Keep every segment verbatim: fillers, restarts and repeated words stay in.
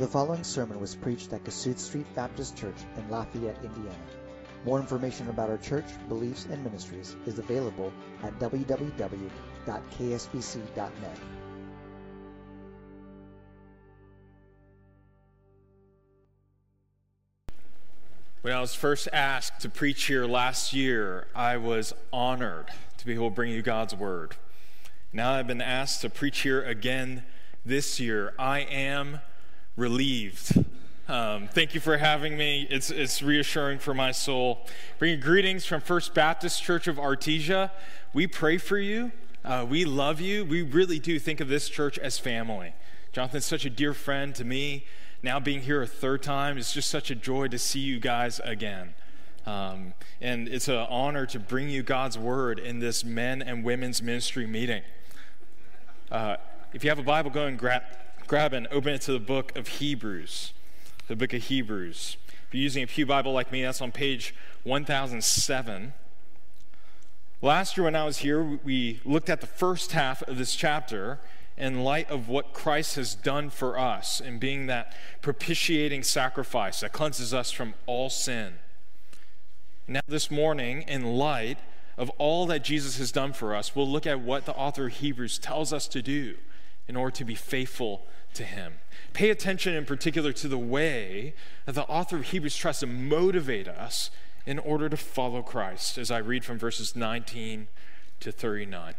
The following sermon was preached at Kasuth Street Baptist Church in Lafayette, Indiana. More information about our church, beliefs, and ministries is available at w w w dot k s b c dot net. When I was first asked to preach here last year, I was honored to be able to bring you God's Word. Now I've been asked to preach here again this year. I am relieved. Um, thank you for having me. It's it's reassuring for my soul. Bringing greetings from First Baptist Church of Artesia. We pray for you. Uh, we love you. We really do think of this church as family. Jonathan's such a dear friend to me. Now being here a third time, it's just such a joy to see you guys again. Um, and it's an honor to bring you God's Word in this men and women's ministry meeting. Uh, if you have a Bible, go and grab, grab and open it to the book of Hebrews. The book of Hebrews. If you're using a Pew Bible like me, that's on page one thousand seven. Last year when I was here, we looked at the first half of this chapter in light of what Christ has done for us in being that propitiating sacrifice that cleanses us from all sin. Now this morning, in light of all that Jesus has done for us, we'll look at what the author of Hebrews tells us to do in order to be faithful to him. Pay attention in particular to the way that the author of Hebrews tries to motivate us in order to follow Christ, as I read from verses nineteen to thirty-nine.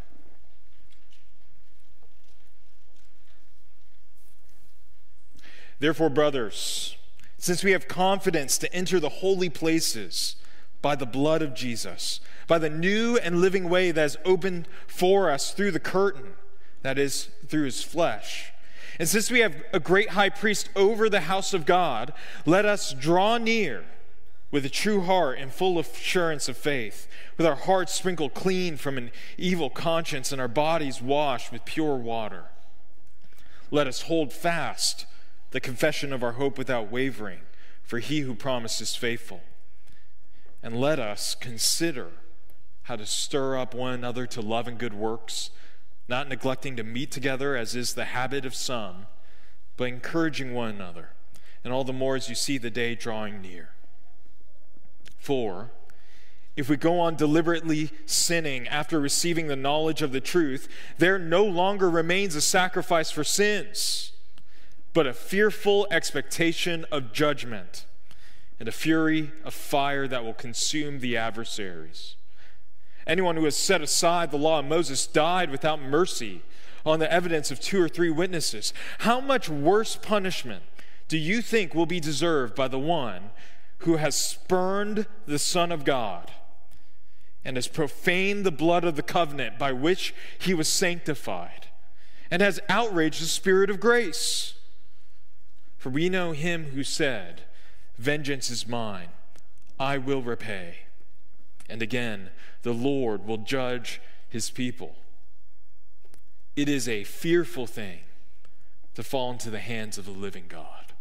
Therefore, brothers, since we have confidence to enter the holy places by the blood of Jesus, by the new and living way that is opened for us through the curtain, that is, through his flesh. And since we have a great high priest over the house of God, let us draw near with a true heart and full assurance of faith, with our hearts sprinkled clean from an evil conscience and our bodies washed with pure water. Let us hold fast the confession of our hope without wavering, for he who promised is faithful. And let us consider how to stir up one another to love and good works, not neglecting to meet together as is the habit of some, but encouraging one another, and all the more as you see the day drawing near. For if we go on deliberately sinning after receiving the knowledge of the truth, there no longer remains a sacrifice for sins, but a fearful expectation of judgment and a fury of fire that will consume the adversaries. Anyone who has set aside the law of Moses died without mercy on the evidence of two or three witnesses. How much worse punishment do you think will be deserved by the one who has spurned the Son of God and has profaned the blood of the covenant by which he was sanctified and has outraged the Spirit of grace? For we know him who said, "Vengeance is mine, I will repay." And again, the Lord will judge his people. It is a fearful thing to fall into the hands of the living God.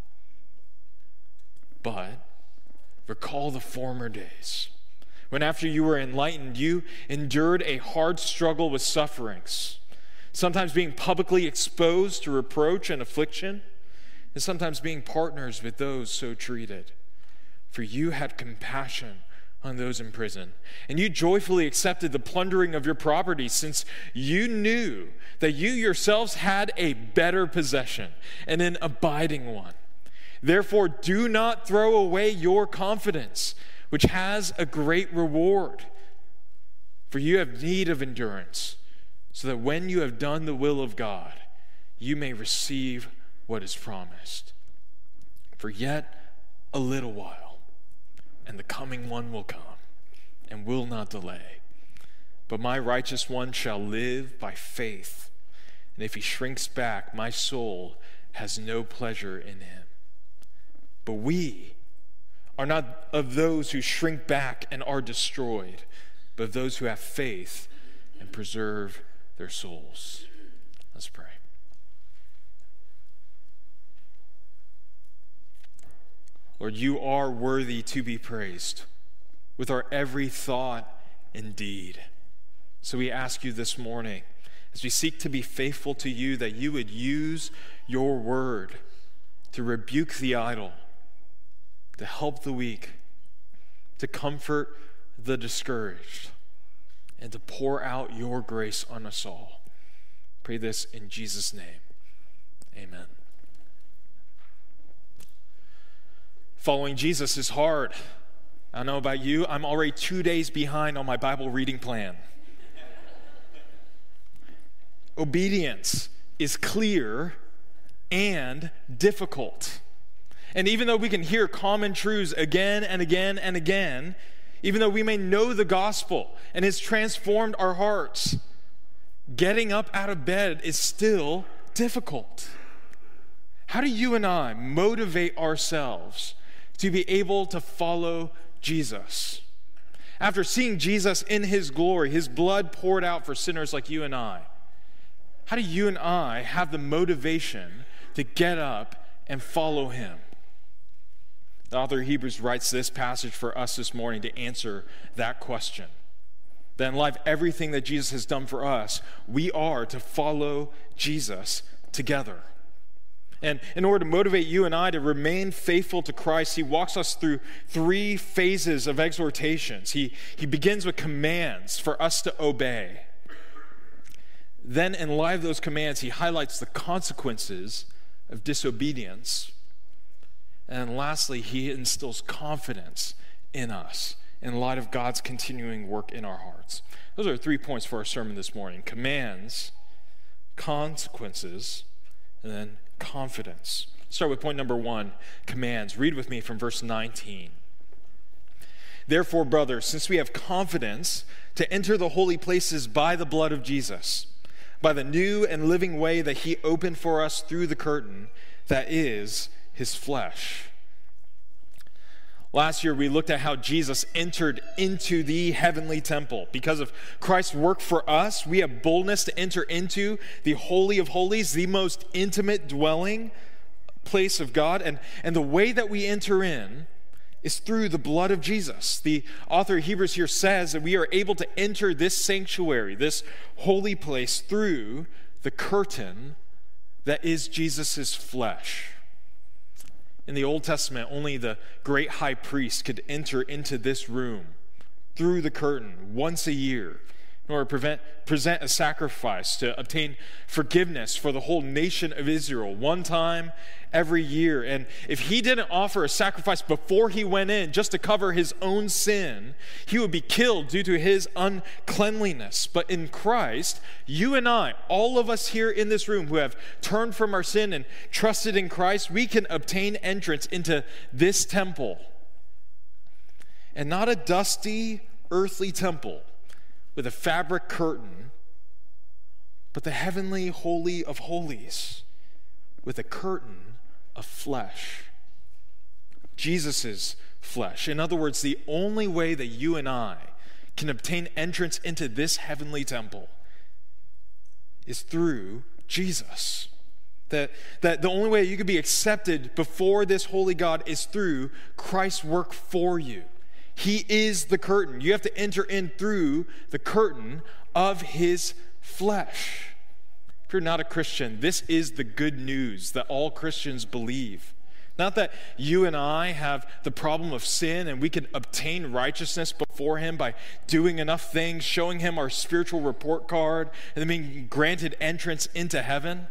But recall the former days, when after you were enlightened, you endured a hard struggle with sufferings, sometimes being publicly exposed to reproach and affliction, and sometimes being partners with those so treated. For you had compassion on those in prison, and you joyfully accepted the plundering of your property, since you knew that you yourselves had a better possession and an abiding one. Therefore, do not throw away your confidence, which has a great reward. For you have need of endurance, so that when you have done the will of God, you may receive what is promised. For yet a little while, and the coming one will come, and will not delay. But my righteous one shall live by faith, and if he shrinks back, my soul has no pleasure in him. But we are not of those who shrink back and are destroyed, but of those who have faith and preserve their souls. Let's pray. Lord, you are worthy to be praised with our every thought and deed. So we ask you this morning, as we seek to be faithful to you, that you would use your word to rebuke the idle, to help the weak, to comfort the discouraged, and to pour out your grace on us all. Pray this in Jesus' name. Amen. Following Jesus is hard. I don't know about you, I'm already two days behind on my Bible reading plan. Obedience is clear and difficult. And even though we can hear common truths again and again and again, even though we may know the gospel and it's transformed our hearts, getting up out of bed is still difficult. How do you and I motivate ourselves to be able to follow Jesus? After seeing Jesus in his glory, his blood poured out for sinners like you and I, how do you and I have the motivation to get up and follow him? The author of Hebrews writes this passage for us this morning to answer that question. That in light of everything that Jesus has done for us, we are to follow Jesus together. And in order to motivate you and I to remain faithful to Christ, he walks us through three phases of exhortations. He, he begins with commands for us to obey. Then, in light of those commands, he highlights the consequences of disobedience. And lastly, he instills confidence in us in light of God's continuing work in our hearts. Those are three points for our sermon this morning: commands, consequences, and then confidence. Start with point number one, commands. Read with me from verse nineteen. Therefore, brothers, since we have confidence to enter the holy places by the blood of Jesus, by the new and living way that he opened for us through the curtain, that is his flesh. Last year, we looked at how Jesus entered into the heavenly temple. Because of Christ's work for us, we have boldness to enter into the Holy of Holies, the most intimate dwelling place of God. And, and the way that we enter in is through the blood of Jesus. The author of Hebrews here says that we are able to enter this sanctuary, this holy place, through the curtain that is Jesus' flesh. In the Old Testament, only the great high priest could enter into this room through the curtain once a year in order to prevent, present a sacrifice to obtain forgiveness for the whole nation of Israel one time every year. And if he didn't offer a sacrifice before he went in just to cover his own sin, he would be killed due to his uncleanliness. But in Christ, you and I, all of us here in this room who have turned from our sin and trusted in Christ, we can obtain entrance into this temple. And not a dusty, earthly temple with a fabric curtain, but the heavenly holy of holies with a curtain of flesh. Jesus' flesh. In other words, the only way that you and I can obtain entrance into this heavenly temple is through Jesus. That, that the only way you could be accepted before this holy God is through Christ's work for you. He is the curtain. You have to enter in through the curtain of his flesh. If you're not a Christian, this is the good news that all Christians believe. Not that you and I have the problem of sin and we can obtain righteousness before him by doing enough things, showing him our spiritual report card, and then being granted entrance into heaven.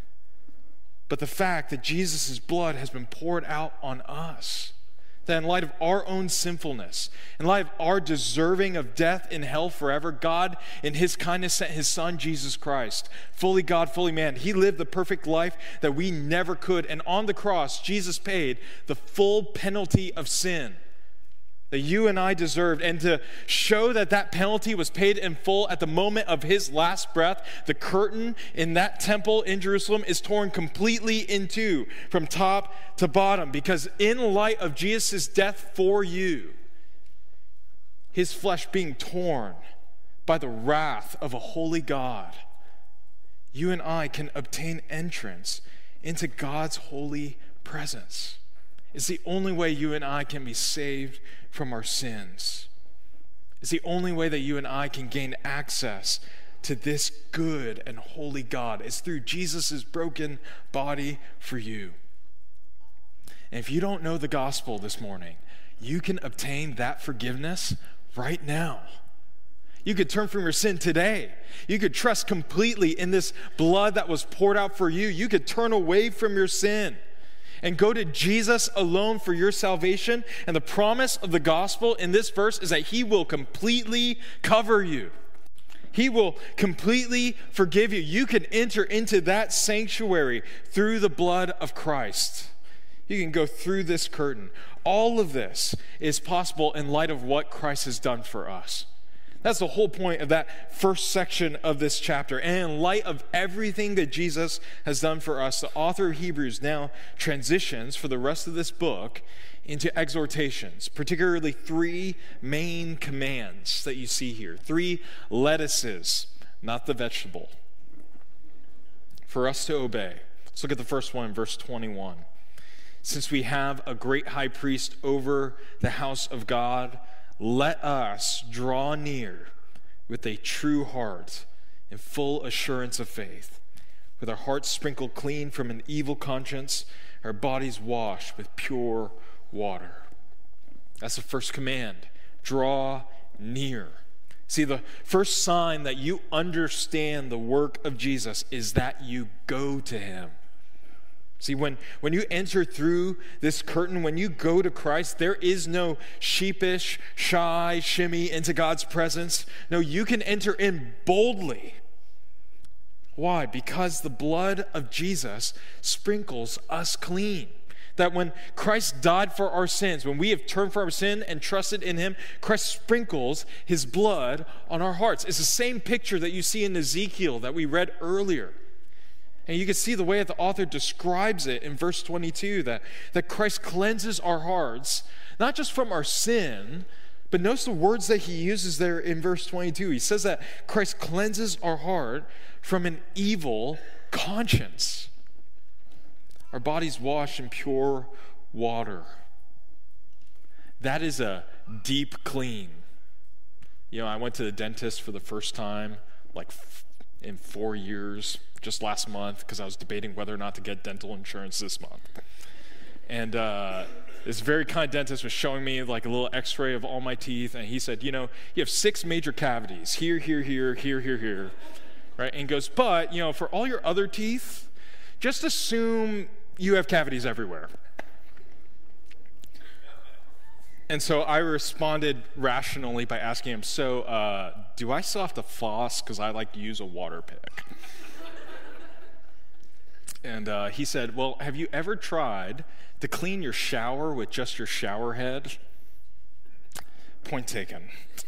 But the fact that Jesus' blood has been poured out on us, that in light of our own sinfulness, in light of our deserving of death in hell forever, God, in his kindness, sent his son, Jesus Christ, fully God, fully man. He lived the perfect life that we never could. And on the cross, Jesus paid the full penalty of sin that you and I deserved. And to show that that penalty was paid in full at the moment of his last breath, the curtain in that temple in Jerusalem is torn completely in two from top to bottom, because in light of Jesus' death for you, his flesh being torn by the wrath of a holy God, you and I can obtain entrance into God's holy presence. It's the only way you and I can be saved from our sins. It's the only way that you and I can gain access to this good and holy God. It's through Jesus' broken body for you. And if you don't know the gospel this morning, you can obtain that forgiveness right now. You could turn from your sin today. You could trust completely in this blood that was poured out for you. You could turn away from your sin and go to Jesus alone for your salvation. And the promise of the gospel in this verse is that he will completely cover you. He will completely forgive you. You can enter into that sanctuary through the blood of Christ. You can go through this curtain. All of this is possible in light of what Christ has done for us. That's the whole point of that first section of this chapter. And in light of everything that Jesus has done for us, the author of Hebrews now transitions for the rest of this book into exhortations, particularly three main commands that you see here. Three lettuces, not the vegetable, for us to obey. Let's look at the first one in verse twenty-one. Since we have a great high priest over the house of God, let us draw near with a true heart and full assurance of faith, with our hearts sprinkled clean from an evil conscience, our bodies washed with pure water. That's the first command. Draw near. See, the first sign that you understand the work of Jesus is that you go to him. See, when, when you enter through this curtain, when you go to Christ, there is no sheepish, shy shimmy into God's presence. No, you can enter in boldly. Why? Because the blood of Jesus sprinkles us clean. That when Christ died for our sins, when we have turned from our sin and trusted in him, Christ sprinkles his blood on our hearts. It's the same picture that you see in Ezekiel that we read earlier. And you can see the way that the author describes it in verse twenty-two, that, that Christ cleanses our hearts, not just from our sin, but notice the words that he uses there in verse twenty-two. He says that Christ cleanses our heart from an evil conscience. Our bodies washed in pure water. That is a deep clean. You know, I went to the dentist for the first time, like in four years, just last month, because I was debating whether or not to get dental insurance this month. And uh, this very kind dentist was showing me like a little x-ray of all my teeth, and he said, you know, you have six major cavities, here, here, here, here, here, here, right? And he goes, but, you know, for all your other teeth, just assume you have cavities everywhere. And so I responded rationally by asking him, so uh, do I still have to floss because I like to use a water pick? And uh, he said, well, have you ever tried to clean your shower with just your shower head? Point taken.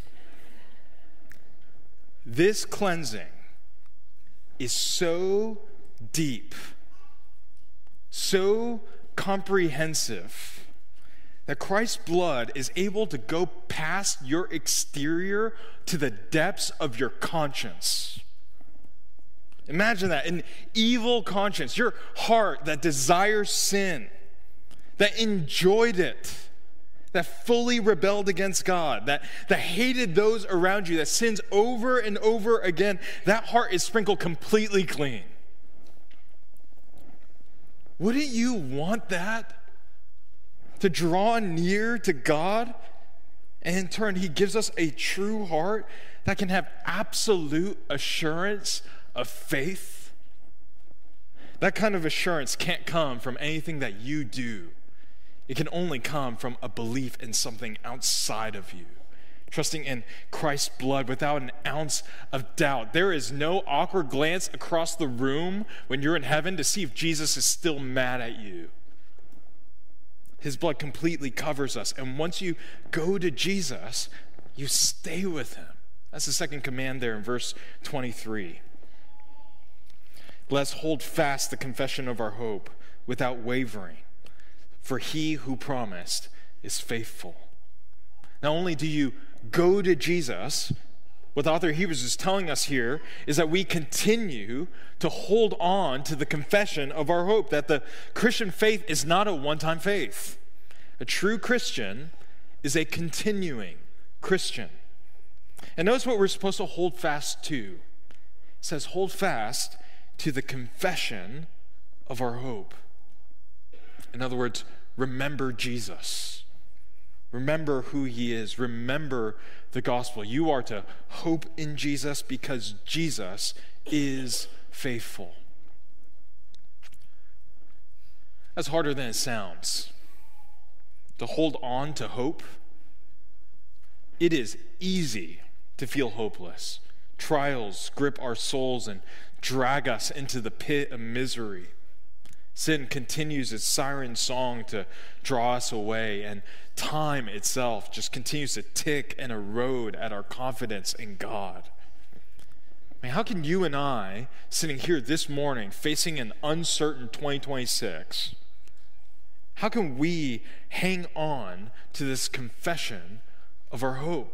This cleansing is so deep, so comprehensive, that Christ's blood is able to go past your exterior to the depths of your conscience. Imagine that, an evil conscience, your heart that desires sin, that enjoyed it, that fully rebelled against God, that, that hated those around you, that sins over and over again. That heart is sprinkled completely clean. Wouldn't you want that? To draw near to God? And in turn, he gives us a true heart that can have absolute assurance of faith. That kind of assurance can't come from anything that you do. It can only come from a belief in something outside of you. Trusting in Christ's blood without an ounce of doubt. There is no awkward glance across the room when you're in heaven to see if Jesus is still mad at you. His blood completely covers us. And once you go to Jesus, you stay with him. That's the second command there in verse twenty-three. Let's hold fast the confession of our hope without wavering, for he who promised is faithful. Not only do you go to Jesus, what the author of Hebrews is telling us here is that we continue to hold on to the confession of our hope, that the Christian faith is not a one-time faith. A true Christian is a continuing Christian. And notice what we're supposed to hold fast to. It says, hold fast to the confession of our hope. In other words, remember Jesus. Remember who he is. Remember the gospel. You are to hope in Jesus because Jesus is faithful. That's harder than it sounds. To hold on to hope. It is easy to feel hopeless. Trials grip our souls and drag us into the pit of misery. Sin continues its siren song to draw us away, and time itself just continues to tick and erode at our confidence in God. I mean, how can you and I, sitting here this morning, facing an uncertain twenty twenty-six, how can we hang on to this confession of our hope?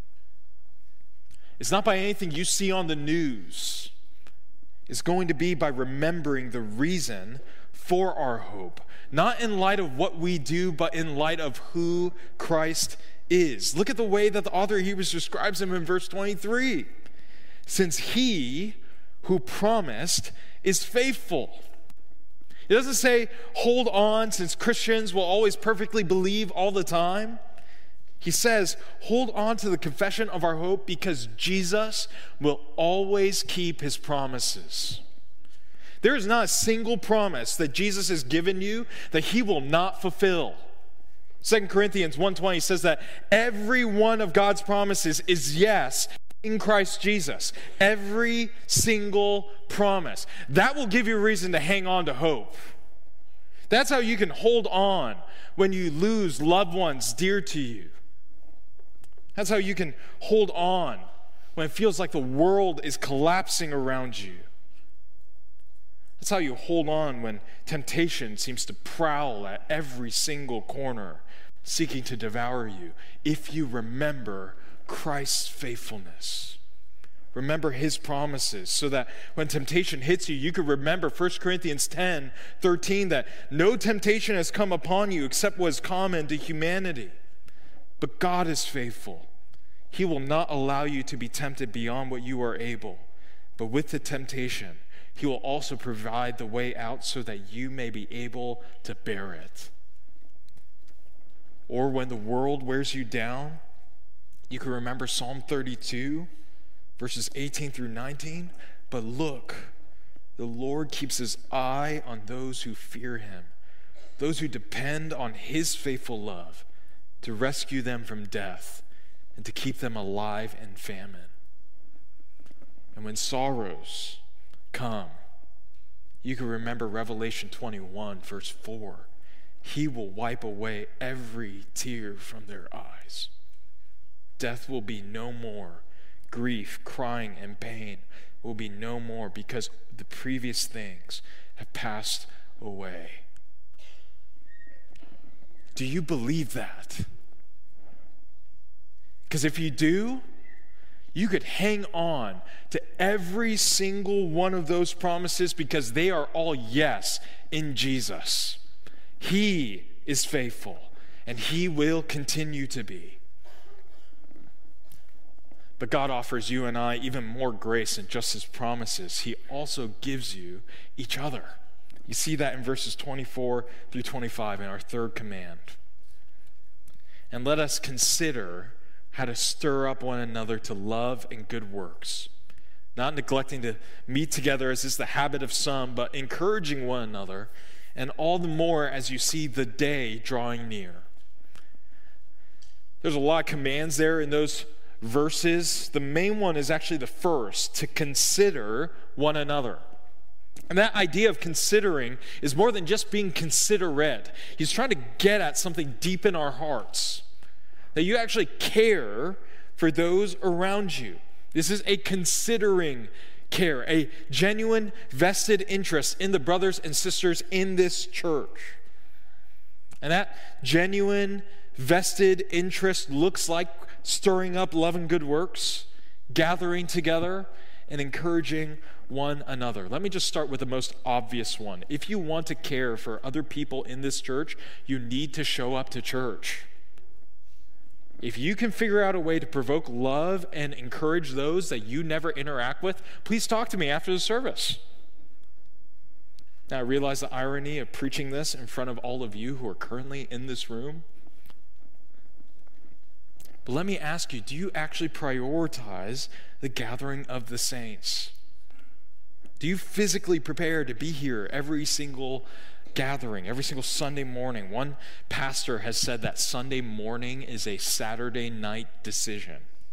It's not by anything you see on the news. It's going to be by remembering the reason for our hope, not in light of what we do, but in light of who Christ is. Look at the way that the author of Hebrews describes him in verse twenty-three. Since he who promised is faithful. It doesn't say hold on since Christians will always perfectly believe all the time. He says, hold on to the confession of our hope because Jesus will always keep his promises. There is not a single promise that Jesus has given you that he will not fulfill. Second Corinthians one twenty says that every one of God's promises is yes in Christ Jesus. Every single promise. That will give you a reason to hang on to hope. That's how you can hold on when you lose loved ones dear to you. That's how you can hold on when it feels like the world is collapsing around you. That's how you hold on when temptation seems to prowl at every single corner, seeking to devour you. If you remember Christ's faithfulness, remember his promises, so that when temptation hits you, you can remember First Corinthians ten thirteen, that no temptation has come upon you except what is common to humanity. But God is faithful. He will not allow you to be tempted beyond what you are able. But with the temptation, he will also provide the way out so that you may be able to bear it. Or when the world wears you down, you can remember Psalm thirty-two, verses eighteen through nineteen. But look, the Lord keeps his eye on those who fear him, those who depend on his faithful love, to rescue them from death and to keep them alive in famine. And when sorrows come, you can remember Revelation twenty-one, verse four. He will wipe away every tear from their eyes. Death will be no more. Grief, crying, and pain will be no more because the previous things have passed away. Do you believe that? Because if you do, you could hang on to every single one of those promises because they are all yes in Jesus. He is faithful, and he will continue to be. But God offers you and I even more grace than just his promises. He also gives you each other. You see that in verses twenty-four through twenty-five in our third command. And let us consider how to stir up one another to love and good works, not neglecting to meet together as is the habit of some, but encouraging one another, and all the more as you see the day drawing near. There's a lot of commands there in those verses. The main one is actually the first, to consider one another. And that idea of considering is more than just being considerate. He's trying to get at something deep in our hearts, that you actually care for those around you. This is a considering care, a genuine vested interest in the brothers and sisters in this church. And that genuine vested interest looks like stirring up love and good works, gathering together, and encouraging one another. Let me just start with the most obvious one. If you want to care for other people in this church, you need to show up to church. If you can figure out a way to provoke love and encourage those that you never interact with, please talk to me after the service. Now, I realize the irony of preaching this in front of all of you who are currently in this room. But let me ask you, do you actually prioritize the gathering of the saints? Do you physically prepare to be here every single gathering, every single Sunday morning? One pastor has said that Sunday morning is a Saturday night decision.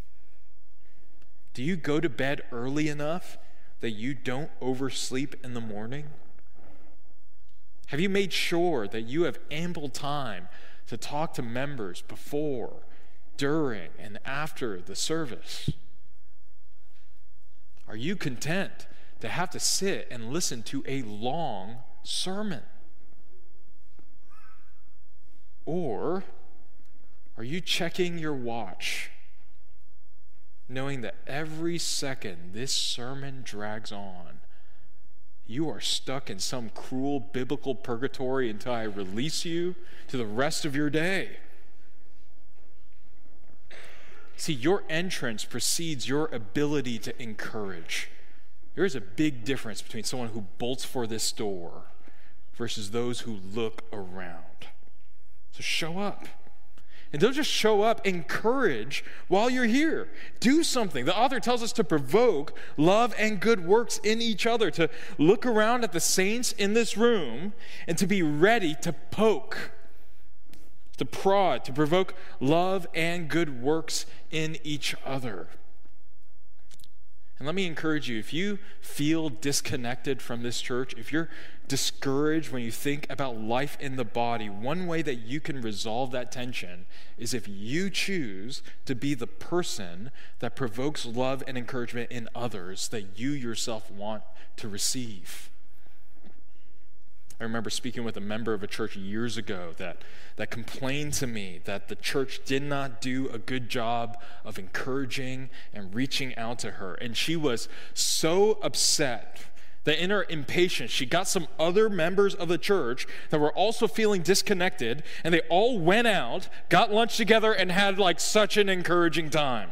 Do you go to bed early enough that you don't oversleep in the morning? Have you made sure that you have ample time to talk to members before, during, and after the service? Are you content to have to sit and listen to a long sermon? Or are you checking your watch, knowing that every second this sermon drags on, you are stuck in some cruel biblical purgatory until I release you to the rest of your day? See, your entrance precedes your ability to encourage. There is a big difference between someone who bolts for this door versus those who look around. So show up. And don't just show up, encourage while you're here. Do something. The author tells us to provoke love and good works in each other, to look around at the saints in this room and to be ready to poke, to prod, to provoke love and good works in each other. And let me encourage you, if you feel disconnected from this church, if you're discouraged when you think about life in the body, one way that you can resolve that tension is if you choose to be the person that provokes love and encouragement in others that you yourself want to receive. I remember speaking with a member of a church years ago that, that complained to me that the church did not do a good job of encouraging and reaching out to her. And she was so upset that in her impatience, she got some other members of the church that were also feeling disconnected, and they all went out, got lunch together, and had like such an encouraging time.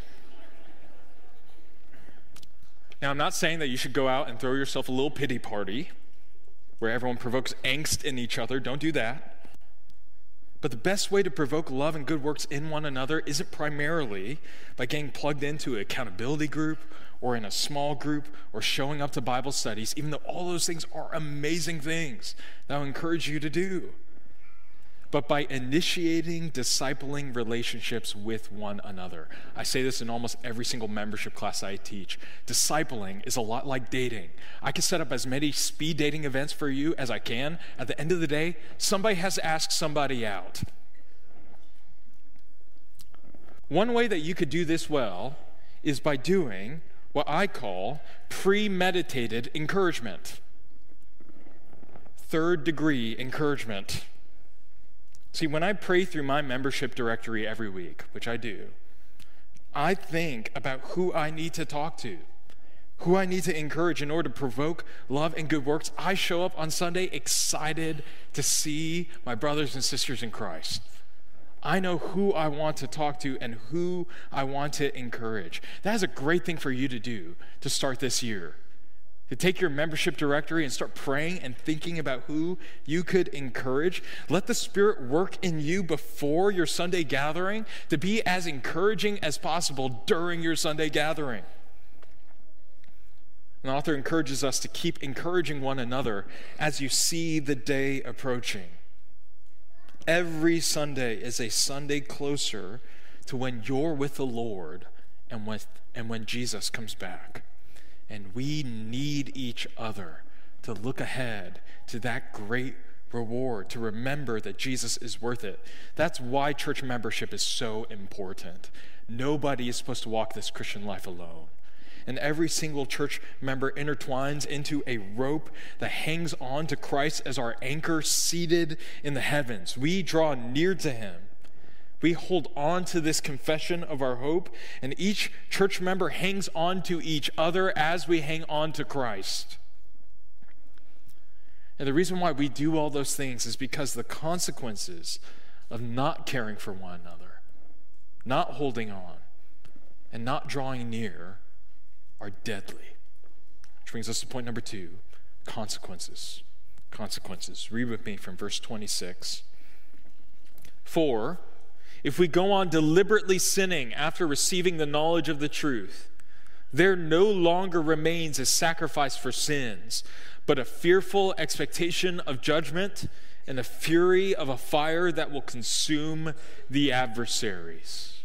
Now, I'm not saying that you should go out and throw yourself a little pity party where everyone provokes angst in each other. Don't do that. But the best way to provoke love and good works in one another isn't primarily by getting plugged into an accountability group or in a small group or showing up to Bible studies, even though all those things are amazing things that I'll encourage you to do. But by initiating discipling relationships with one another. I say this in almost every single membership class I teach. Discipling is a lot like dating. I can set up as many speed dating events for you as I can. At the end of the day, somebody has to ask somebody out. One way that you could do this well is by doing what I call premeditated encouragement. Third degree encouragement. See, when I pray through my membership directory every week, which I do, I think about who I need to talk to, who I need to encourage in order to provoke love and good works. I show up on Sunday excited to see my brothers and sisters in Christ. I know who I want to talk to and who I want to encourage. That is a great thing for you to do to start this year. To take your membership directory and start praying and thinking about who you could encourage. Let the Spirit work in you before your Sunday gathering to be as encouraging as possible during your Sunday gathering. And the author encourages us to keep encouraging one another as you see the day approaching. Every Sunday is a Sunday closer to when you're with the Lord and, with, and when Jesus comes back. And we need each other to look ahead to that great reward, to remember that Jesus is worth it. That's why church membership is so important. Nobody is supposed to walk this Christian life alone. And every single church member intertwines into a rope that hangs on to Christ as our anchor seated in the heavens. We draw near to him. We hold on to this confession of our hope, and each church member hangs on to each other as we hang on to Christ. And the reason why we do all those things is because the consequences of not caring for one another, not holding on, and not drawing near are deadly. Which brings us to point number two, consequences. consequences. Read with me from verse twenty-six. For if we go on deliberately sinning after receiving the knowledge of the truth, there no longer remains a sacrifice for sins, but a fearful expectation of judgment and the fury of a fire that will consume the adversaries.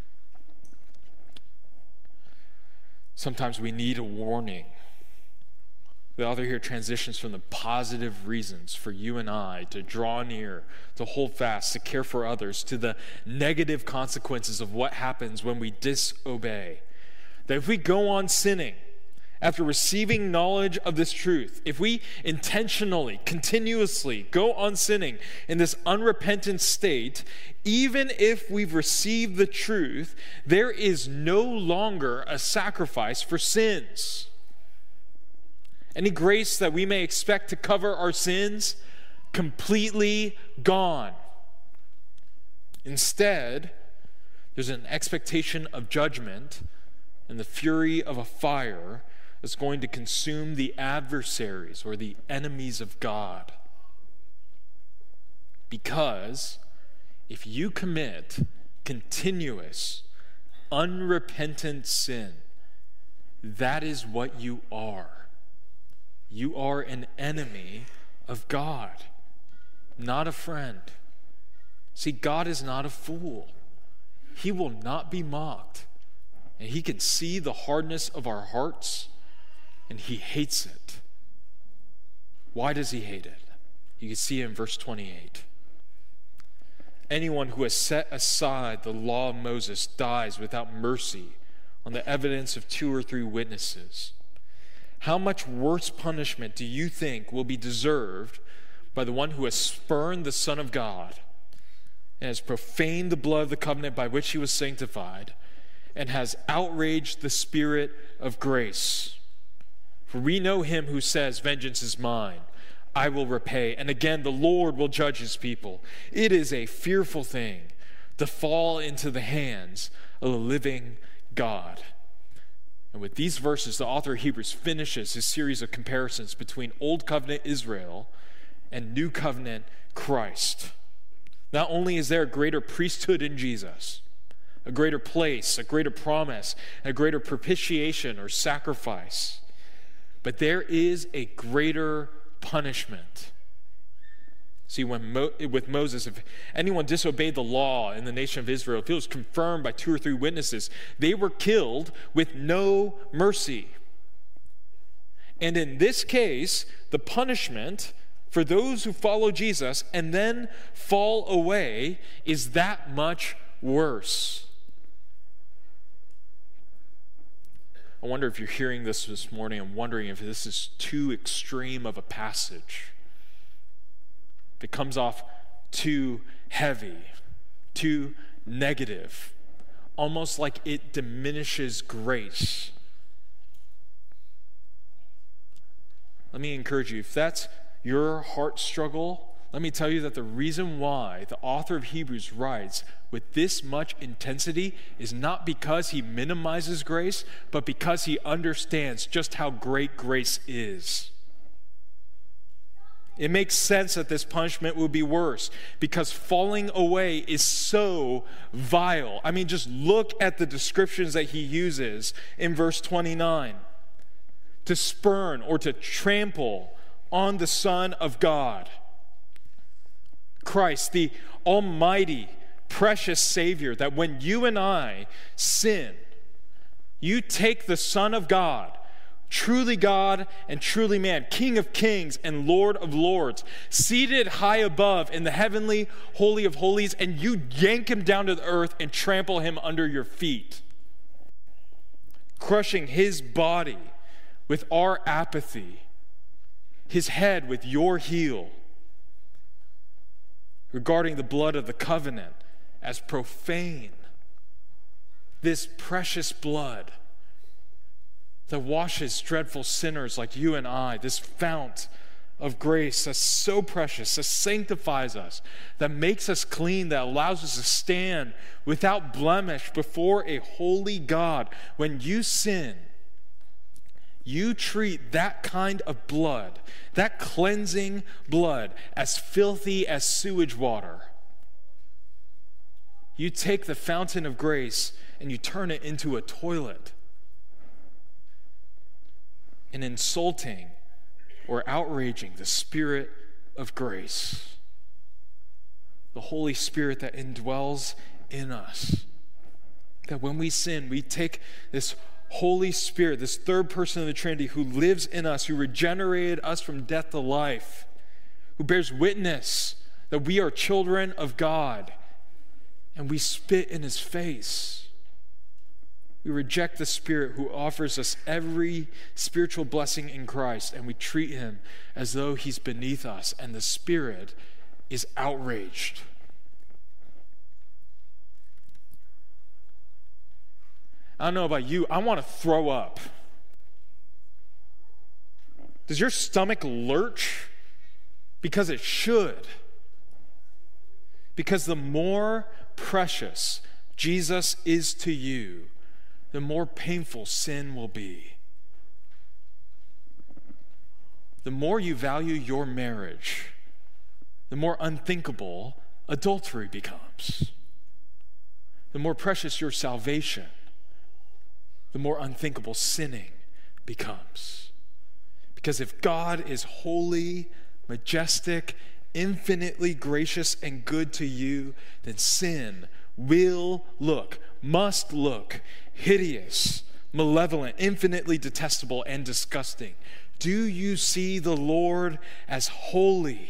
Sometimes we need a warning. The author here transitions from the positive reasons for you and I to draw near, to hold fast, to care for others, to the negative consequences of what happens when we disobey. That if we go on sinning after receiving knowledge of this truth, if we intentionally, continuously go on sinning in this unrepentant state, even if we've received the truth, there is no longer a sacrifice for sins. Any grace that we may expect to cover our sins, completely gone. Instead, there's an expectation of judgment and the fury of a fire that's going to consume the adversaries or the enemies of God. Because if you commit continuous, unrepentant sin, that is what you are. You are an enemy of God, not a friend. See, God is not a fool. He will not be mocked. And he can see the hardness of our hearts, and he hates it. Why does he hate it? You can see it in verse twenty-eight. Anyone who has set aside the law of Moses dies without mercy on the evidence of two or three witnesses. How much worse punishment do you think will be deserved by the one who has spurned the Son of God and has profaned the blood of the covenant by which he was sanctified and has outraged the Spirit of grace? For we know him who says, "Vengeance is mine, I will repay." And again, the Lord will judge his people. It is a fearful thing to fall into the hands of the living God. And with these verses, the author of Hebrews finishes his series of comparisons between Old Covenant Israel and New Covenant Christ. Not only is there a greater priesthood in Jesus, a greater place, a greater promise, a greater propitiation or sacrifice, but there is a greater punishment. See, when Mo- with Moses, if anyone disobeyed the law in the nation of Israel, if it was confirmed by two or three witnesses, they were killed with no mercy. And in this case, the punishment for those who follow Jesus and then fall away is that much worse. I wonder if you're hearing this this morning and wondering if this is too extreme of a passage. If it comes off too heavy, too negative, almost like it diminishes grace. Let me encourage you, if that's your heart struggle, let me tell you that the reason why the author of Hebrews writes with this much intensity is not because he minimizes grace, but because he understands just how great grace is. It makes sense that this punishment will be worse because falling away is so vile. I mean, just look at the descriptions that he uses in verse twenty-nine. To spurn or to trample on the Son of God. Christ, the almighty, precious Savior, that when you and I sin, you take the Son of God, truly God and truly man, King of kings and Lord of lords, seated high above in the heavenly holy of holies, and you yank him down to the earth and trample him under your feet, crushing his body with our apathy, his head with your heel, regarding the blood of the covenant as profane. This precious blood that washes dreadful sinners like you and I, this fount of grace that's so precious, that sanctifies us, that makes us clean, that allows us to stand without blemish before a holy God. When you sin, you treat that kind of blood, that cleansing blood, as filthy as sewage water. You take the fountain of grace and you turn it into a toilet. And insulting or outraging the Spirit of grace, the Holy Spirit that indwells in us. That when we sin, we take this Holy Spirit, this third person of the Trinity who lives in us, who regenerated us from death to life, who bears witness that we are children of God, and we spit in his face. We reject the Spirit who offers us every spiritual blessing in Christ, and we treat him as though he's beneath us, and the Spirit is outraged. I don't know about you, I want to throw up. Does your stomach lurch? Because it should. Because the more precious Jesus is to you, the more painful sin will be. The more you value your marriage, the more unthinkable adultery becomes. The more precious your salvation, the more unthinkable sinning becomes. Because if God is holy, majestic, infinitely gracious and good to you, then sin will look, must look hideous, malevolent, infinitely detestable, and disgusting. Do you see the Lord as holy?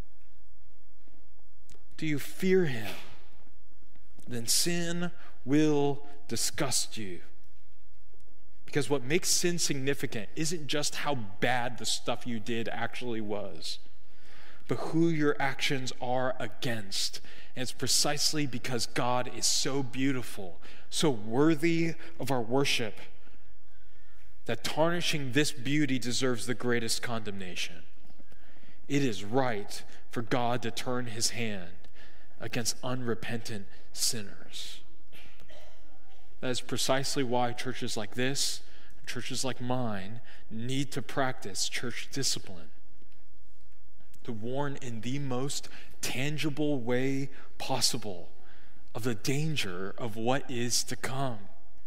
Do you fear him? Then sin will disgust you. Because what makes sin significant isn't just how bad the stuff you did actually was, but who your actions are against. And it's precisely because God is so beautiful, so worthy of our worship, that tarnishing this beauty deserves the greatest condemnation. It is right for God to turn his hand against unrepentant sinners. That is precisely why churches like this, churches like mine, need to practice church discipline, to warn in the most tangible way possible of the danger of what is to come.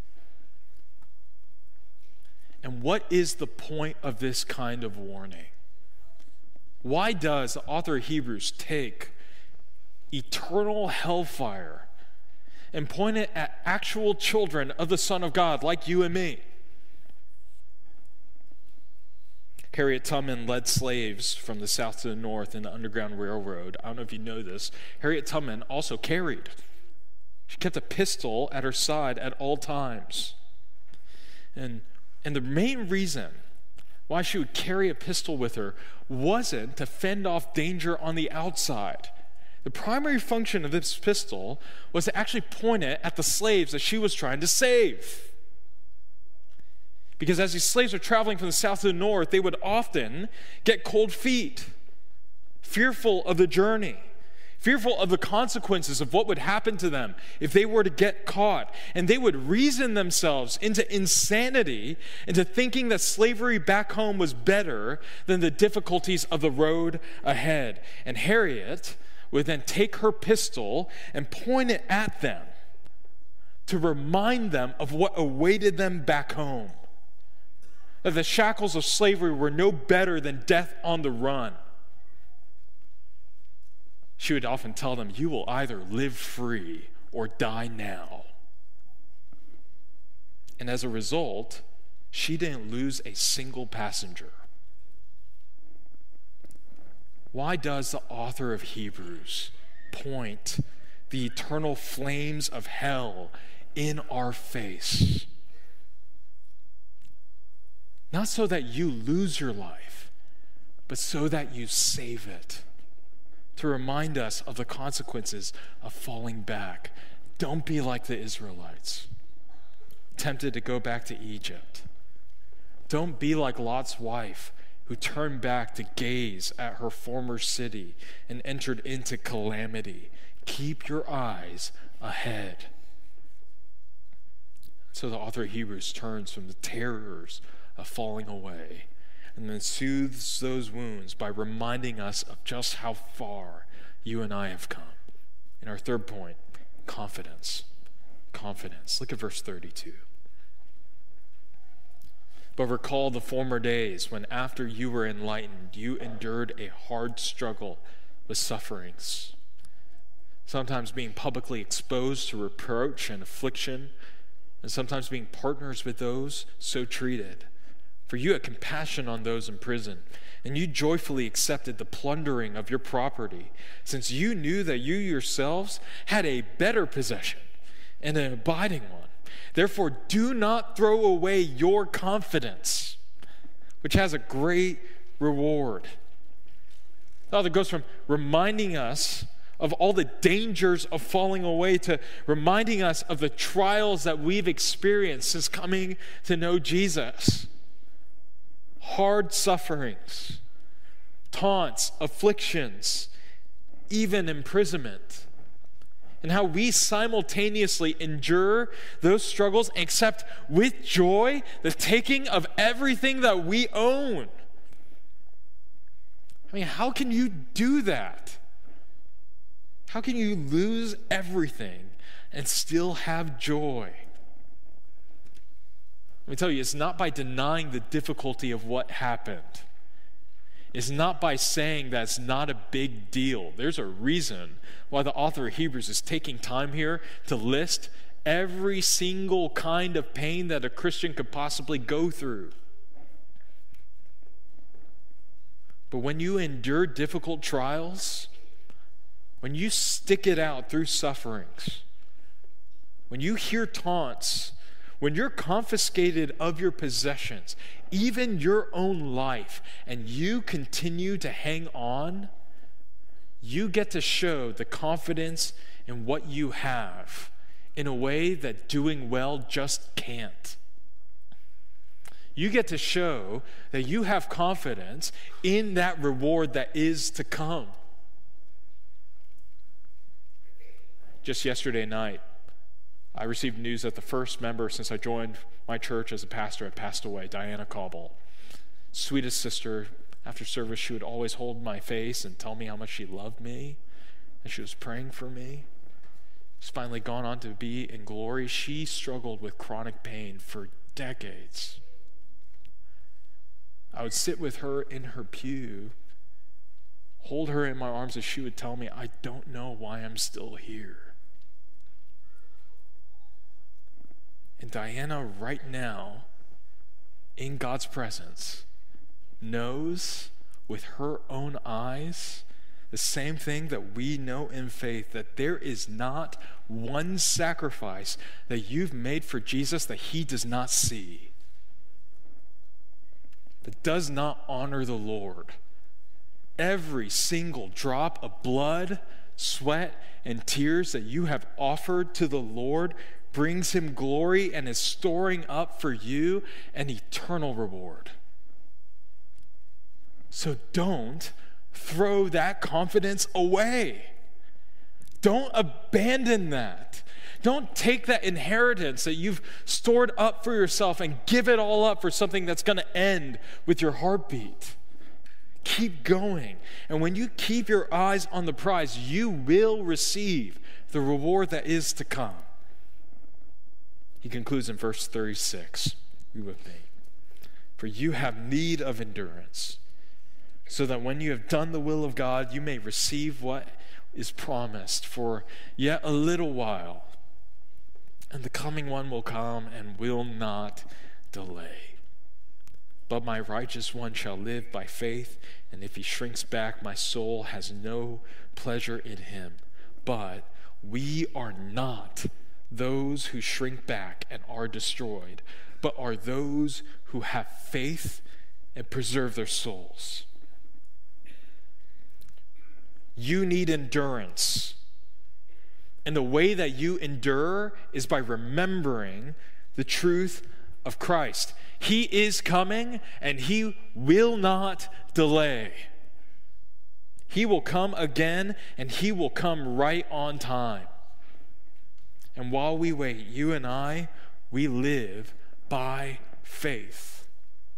And what is the point of this kind of warning? Why does the author of Hebrews take eternal hellfire and point it at actual children of the Son of God like you and me? Harriet Tubman led slaves from the south to the north in the Underground Railroad. I don't know if you know this. Harriet Tubman also carried. She kept a pistol at her side at all times. And, and the main reason why she would carry a pistol with her wasn't to fend off danger on the outside. The primary function of this pistol was to actually point it at the slaves that she was trying to save. Because as these slaves were traveling from the south to the north, they would often get cold feet, fearful of the journey, fearful of the consequences of what would happen to them if they were to get caught. And they would reason themselves into insanity, into thinking that slavery back home was better than the difficulties of the road ahead. And Harriet would then take her pistol and point it at them to remind them of what awaited them back home. That the shackles of slavery were no better than death on the run. She would often tell them, you will either live free or die now. And as a result, she didn't lose a single passenger. Why does the author of Hebrews point the eternal flames of hell in our face? Not so that you lose your life, but so that you save it. To remind us of the consequences of falling back. Don't be like the Israelites, tempted to go back to Egypt. Don't be like Lot's wife, who turned back to gaze at her former city and entered into calamity. Keep your eyes ahead. So the author of Hebrews turns from the terrors of falling away, and then soothes those wounds by reminding us of just how far you and I have come. And our third point, confidence. Confidence. Look at verse thirty-two. But recall the former days when, after you were enlightened, you endured a hard struggle with sufferings, sometimes being publicly exposed to reproach and affliction, and sometimes being partners with those so treated. For you had compassion on those in prison, and you joyfully accepted the plundering of your property, since you knew that you yourselves had a better possession and an abiding one. Therefore, do not throw away your confidence, which has a great reward. The author goes from reminding us of all the dangers of falling away to reminding us of the trials that we've experienced since coming to know Jesus. Hard sufferings, taunts, afflictions, even imprisonment. And how we simultaneously endure those struggles and accept with joy the taking of everything that we own. I mean, how can you do that? How can you lose everything and still have joy? Let me tell you, it's not by denying the difficulty of what happened. It's not by saying that's not a big deal. There's a reason why the author of Hebrews is taking time here to list every single kind of pain that a Christian could possibly go through. But when you endure difficult trials, when you stick it out through sufferings, when you hear taunts, when you're confiscated of your possessions, even your own life, and you continue to hang on, you get to show the confidence in what you have in a way that doing well just can't. You get to show that you have confidence in that reward that is to come. Just yesterday night, I received news that the first member since I joined my church as a pastor had passed away, Diana Cobble. Sweetest sister. After service, she would always hold my face and tell me how much she loved me, and she was praying for me. She's finally gone on to be in glory. She struggled with chronic pain for decades. I would sit with her in her pew, hold her in my arms as she would tell me, I don't know why I'm still here. And Diana, right now, in God's presence, knows with her own eyes the same thing that we know in faith, that there is not one sacrifice that you've made for Jesus that he does not see, that does not honor the Lord. Every single drop of blood, sweat, and tears that you have offered to the Lord brings him glory and is storing up for you an eternal reward. So don't throw that confidence away. Don't abandon that. Don't take that inheritance that you've stored up for yourself and give it all up for something that's going to end with your heartbeat. Keep going. And when you keep your eyes on the prize, you will receive the reward that is to come. He concludes in verse thirty-six. Read with me. For you have need of endurance, so that when you have done the will of God, you may receive what is promised. For yet a little while, and the coming one will come and will not delay. But my righteous one shall live by faith, and if he shrinks back, my soul has no pleasure in him. But we are not those who shrink back and are destroyed, but are those who have faith and preserve their souls. You need endurance. And the way that you endure is by remembering the truth of Christ. He is coming, and he will not delay. He will come again, and he will come right on time. And while we wait, you and I, we live by faith.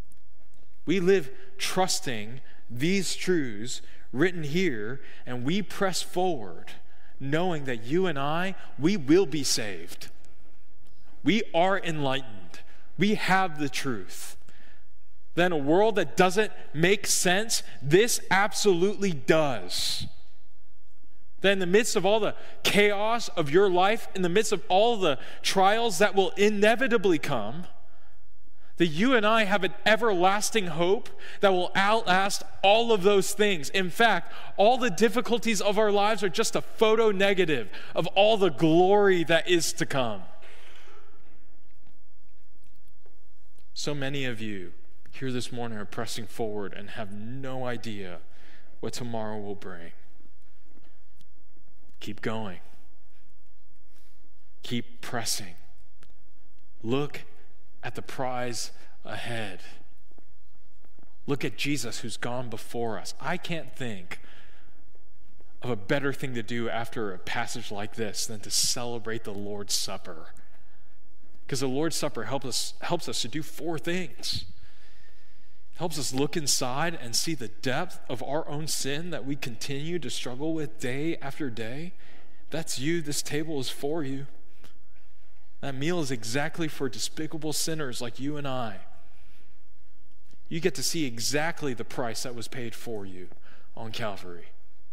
We live trusting these truths written here, and we press forward knowing that you and I, we will be saved. We are enlightened. We have the truth. Then a world that doesn't make sense, this absolutely does. That in the midst of all the chaos of your life, in the midst of all the trials that will inevitably come, that you and I have an everlasting hope that will outlast all of those things. In fact, all the difficulties of our lives are just a photo negative of all the glory that is to come. So many of you here this morning are pressing forward and have no idea what tomorrow will bring. Keep going. Keep pressing. Look at the prize ahead. Look at Jesus who's gone before us. I can't think of a better thing to do after a passage like this than to celebrate the Lord's Supper. Because the Lord's Supper helps us, helps us to do four things. It helps us look inside and see the depth of our own sin that we continue to struggle with day after day. That's you. This table is for you. That meal is exactly for despicable sinners like you and I. You get to see exactly the price that was paid for you on Calvary.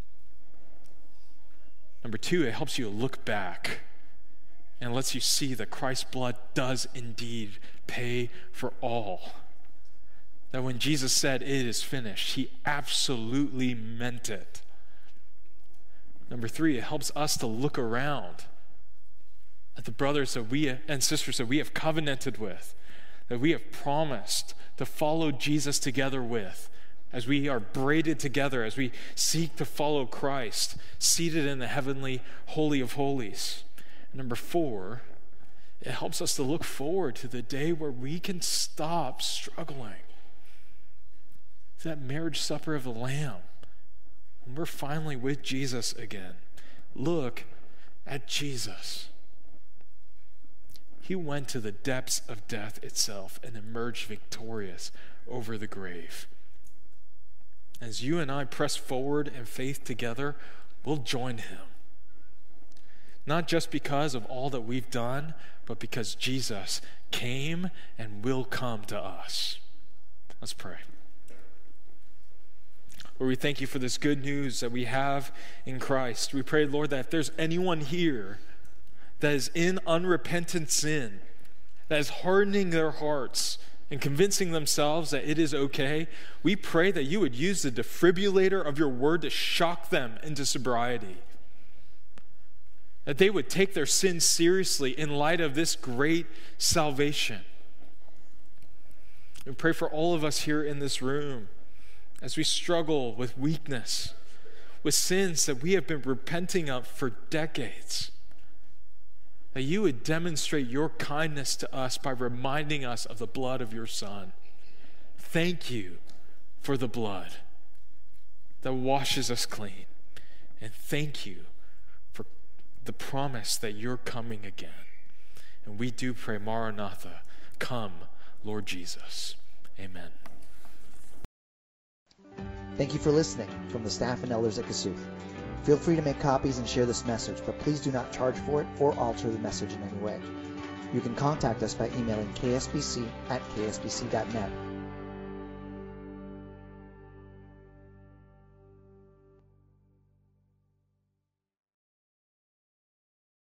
Number two, it helps you look back and lets you see that Christ's blood does indeed pay for all. That when Jesus said it is finished, he absolutely meant it. Number three, it helps us to look around at the brothers that we and sisters that we have covenanted with, that we have promised to follow Jesus together with, as we are braided together, as we seek to follow Christ, seated in the heavenly Holy of Holies. Number four, it helps us to look forward to the day where we can stop struggling. It's that marriage supper of the Lamb, when we're finally with Jesus again. Look at Jesus. He went to the depths of death itself and emerged victorious over the grave. As you and I press forward in faith together, we'll join him. Not just because of all that we've done, but because Jesus came and will come to us. Let's pray. Lord, we thank you for this good news that we have in Christ. We pray, Lord, that if there's anyone here that is in unrepentant sin, that is hardening their hearts and convincing themselves that it is okay, we pray that you would use the defibrillator of your word to shock them into sobriety. That they would take their sin seriously in light of this great salvation. We pray for all of us here in this room as we struggle with weakness, with sins that we have been repenting of for decades. That you would demonstrate your kindness to us by reminding us of the blood of your Son. Thank you for the blood that washes us clean. And thank you for the promise that you're coming again. And we do pray, Maranatha, come, Lord Jesus. Amen. Thank you for listening from the staff and elders at Kasuth. Feel free to make copies and share this message, but please do not charge for it or alter the message in any way. You can contact us by emailing k s b c at k s b c dot net